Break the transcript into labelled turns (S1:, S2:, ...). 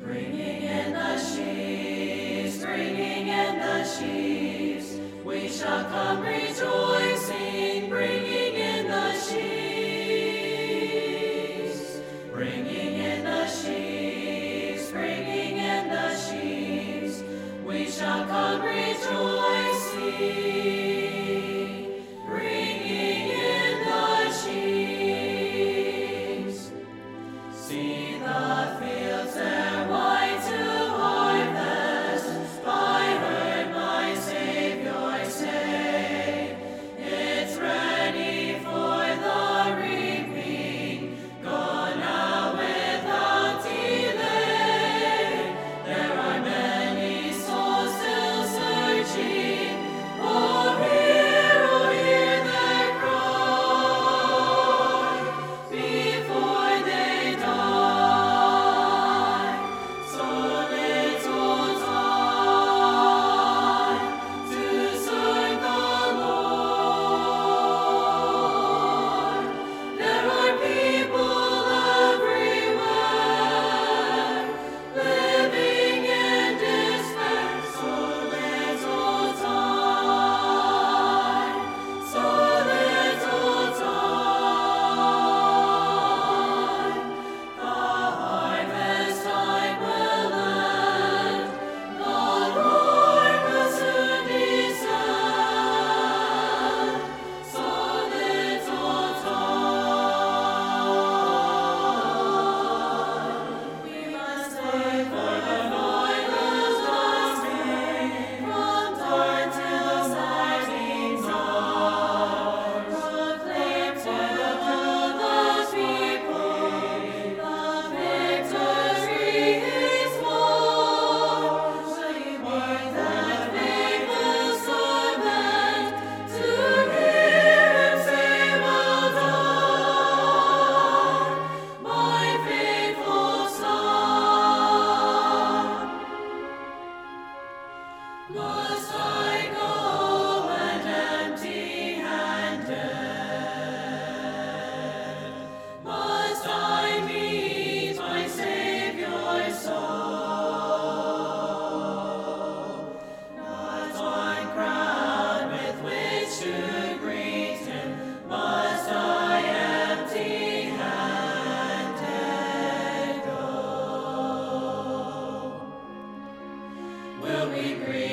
S1: Bringing in the sheaves, bringing in the sheaves, we shall come rejoicing, bringing in the sheaves. Bringing in the sheaves, bringing in the sheaves, we shall come rejoicing, bringing in the sheaves. See the fields there white to harvest, I heard my Savior say, it's ready for the reaping, go now without delay. There are many souls still searching, oh hear their cry, before they die. So little time to serve the Lord. There are people everywhere living in despair. So little time, so little time. The harvest time will end, the Lord will soon descend. So little time. We must wait for the noiseless dusting, from dawn till setting sun. Proclaim to the people, the victory is won. Shame that faithful servant, to hear him say, well done, my faithful son. Must I go and empty-handed? Must I meet my Savior so? Not one crown with which to greet him, must I empty-handed go? Will we greet